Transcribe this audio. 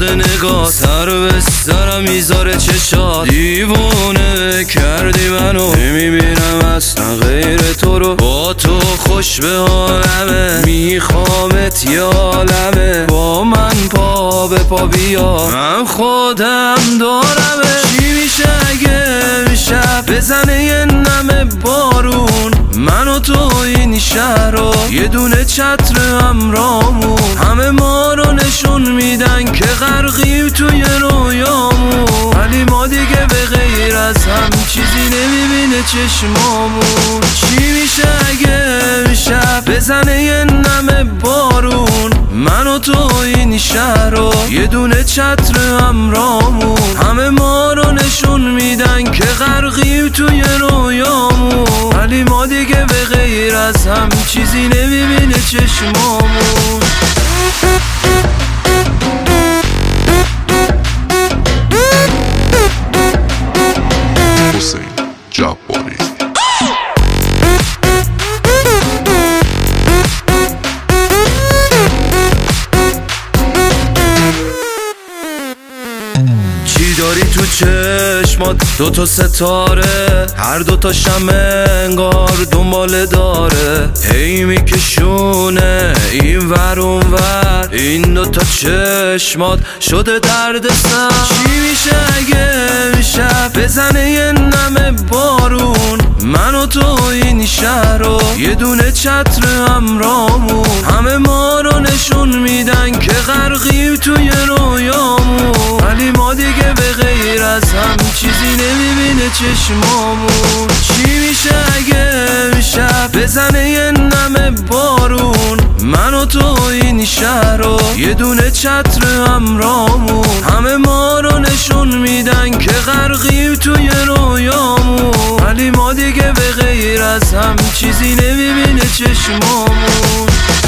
نگاه، سر به سرم میذاره چشات. دیوونه کردی منو، نمیبینم اصلا غیر تو رو. با تو خوش به حالمه، میخوامت یا عالمه. با من پا به پا بیا، من خودم دارمه. چی میشه اگه شب بزنه یه نمه بارون، من و تو این شهر رو یه دونه چتر همرامون. همه ما رو نشون میدن که غرقیم توی رویامون، ولی ما دیگه به غیر از هم چیزی نمیبینه چشمامون. چی میشه اگه شب بزنه یه نمه بارون، من و تو این شهر رو یه دونه چتر همرامون. همه ما رو نشون میدن که غرقیم توی رویامون، ولی ما دیگه به غیر از هم چیزی نمیبینه چشمامون. حسین جباری. چی داری تو چشمات؟ دوتا ستاره، هر دوتا شمع انگار دنباله داره. هی میکشونه این ور اون ور، این دوتا چشمات شده درد سر. چی میشه اگه شب بزنه یه نمه بارون، من و تو این شهر رو یه دونه چتر همرامون. همه ما رو نشون میدن که غرقیم توی رویامون، ولی ما دیگه به غیر از هم چیزی نمیبینه چشمامون. چی میشه اگه شب بزنه یه نمه بارون، من و تو این شهر رو یه دونه چتر همرامون. همه ما رو نشون میدن که غرقیم توی رویامون، ولی ما دیگه به غیر از هم چیزی نمیبینه چشمامون.